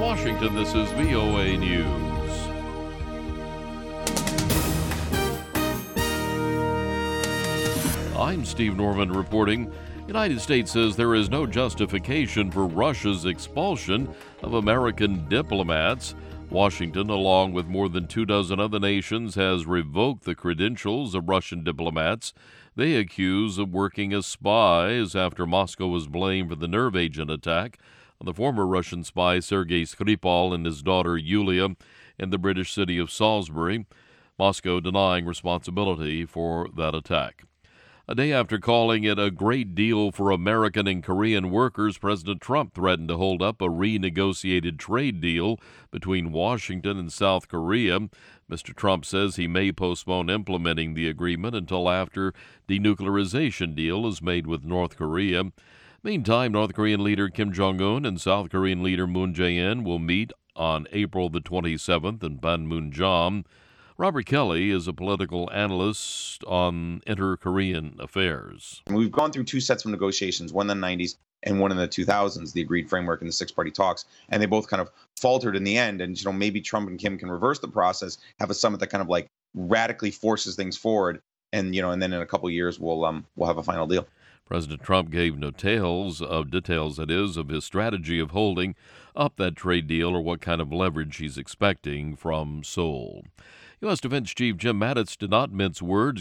Washington, this is VOA News. I'm Steve Norman reporting. The United States says there is no justification for Russia's expulsion of American diplomats. Washington, along with more than 24 other nations, has revoked the credentials of Russian diplomats they accuse of working as spies after Moscow was blamed for the nerve agent attack on the former Russian spy Sergei Skripal and his daughter Yulia in the British city of Salisbury, Moscow denying responsibility for that attack. A day after calling it a great deal for American and Korean workers, President Trump threatened to hold up a renegotiated trade deal between Washington and South Korea. Mr. Trump says he may postpone implementing the agreement until after denuclearization deal is made with North Korea. Meantime, North Korean leader Kim Jong-un and South Korean leader Moon Jae-in will meet on April the 27th in Panmunjom. Robert Kelly is a political analyst on inter-Korean affairs. We've gone through two sets of negotiations, one in the 90s and one in the 2000s, the agreed framework and the six-party talks, and they both kind of faltered in the end. And, maybe Trump and Kim can reverse the process, have a summit that kind of like radically forces things forward, and, and then in a couple of years we'll have a final deal. President Trump gave no details of his strategy of holding up that trade deal or what kind of leverage he's expecting from Seoul. U.S. Defense Chief Jim Mattis did not mince words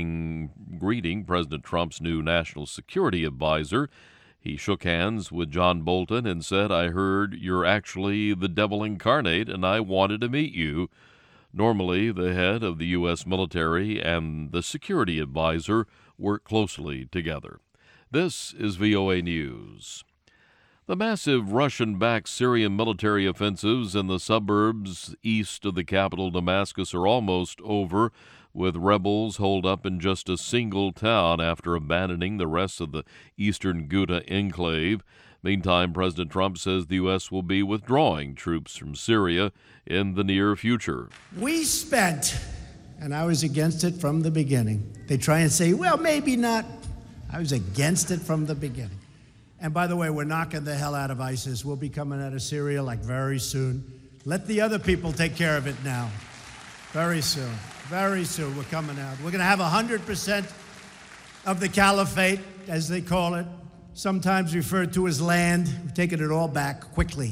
greeting President Trump's new national security advisor. He shook hands with John Bolton and said, "I heard you're actually the devil incarnate, and I wanted to meet you." Normally, the head of the U.S. military and the security advisor work closely together. This is VOA News. The massive Russian-backed Syrian military offensives in the suburbs east of the capital, Damascus, are almost over, with rebels holed up in just a single town after abandoning the rest of the eastern Ghouta enclave. Meantime, President Trump says the U.S. will be withdrawing troops from Syria in the near future. We spent, and I was against it from the beginning. They try and say, well, maybe not. I was against it from the beginning. And by the way, we're knocking the hell out of ISIS. We'll be coming out of Syria very soon. Let the other people take care of it now. Very soon we're coming out. We're going to have 100% of the caliphate, as they call it, sometimes referred to as land. We're taking it all back quickly.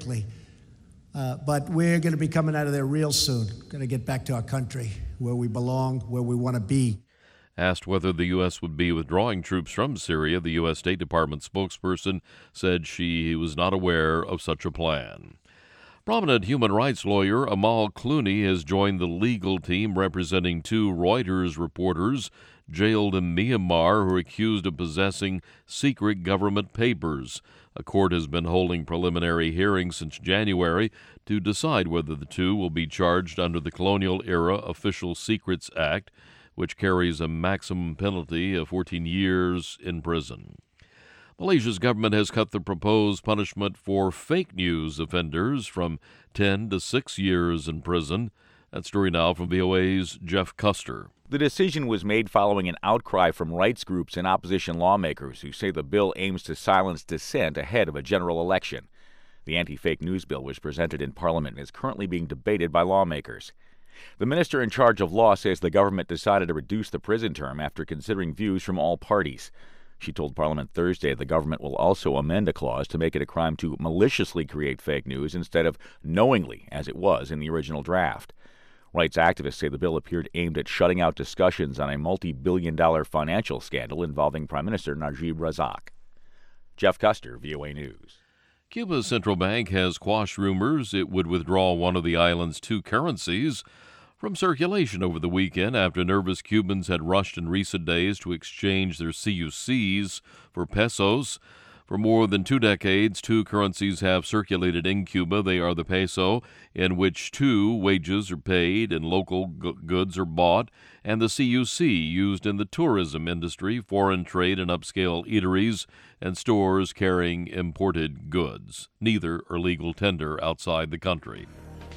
But we're going to be coming out of there real soon. Going to get back to our country, where we belong, where we want to be. Asked whether the U.S. would be withdrawing troops from Syria, the U.S. State Department spokesperson said she was not aware of such a plan. Prominent human rights lawyer Amal Clooney has joined the legal team representing two Reuters reporters jailed in Myanmar who are accused of possessing secret government papers. A court has been holding preliminary hearings since January to decide whether the two will be charged under the Colonial-Era Official Secrets Act, which carries a maximum penalty of 14 years in prison. Malaysia's government has cut the proposed punishment for fake news offenders from 10 to 6 years in prison. That story now from VOA's Jeff Custer. The decision was made following an outcry from rights groups and opposition lawmakers who say the bill aims to silence dissent ahead of a general election. The anti-fake news bill was presented in Parliament and is currently being debated by lawmakers. The minister in charge of law says the government decided to reduce the prison term after considering views from all parties. She told Parliament Thursday the government will also amend a clause to make it a crime to maliciously create fake news instead of knowingly, as it was in the original draft. Rights activists say the bill appeared aimed at shutting out discussions on a multi-billion-dollar financial scandal involving Prime Minister Najib Razak. Jeff Custer, VOA News. Cuba's central bank has quashed rumors it would withdraw one of the island's two currencies from circulation over the weekend after nervous Cubans had rushed in recent days to exchange their CUCs for pesos. For more than 2 decades, two currencies have circulated in Cuba. They are the peso, in which wages are paid and local goods are bought, and the CUC, used in the tourism industry, foreign trade, and upscale eateries and stores carrying imported goods. Neither are legal tender outside the country.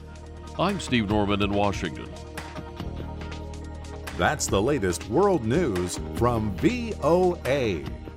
I'm Steve Norman in Washington. That's the latest world news from VOA.